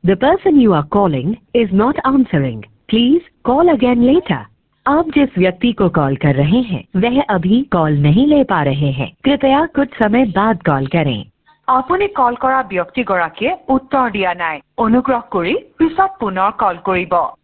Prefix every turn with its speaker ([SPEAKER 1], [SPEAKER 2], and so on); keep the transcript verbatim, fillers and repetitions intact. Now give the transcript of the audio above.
[SPEAKER 1] The person you are calling is not answering. Please call again later. आप जिस व्यक्ति को कॉल कर रहे हैं वह अभी कॉल नहीं ले पा रहे हैं। कृपया कुछ समय बाद कॉल करें।
[SPEAKER 2] আপুনি কল কৰা ব্যক্তিগৰাকীয়ে উত্তৰ দিয়া নাই। অনুগ্ৰহ কৰি পিছত পুনৰ কল কৰিব।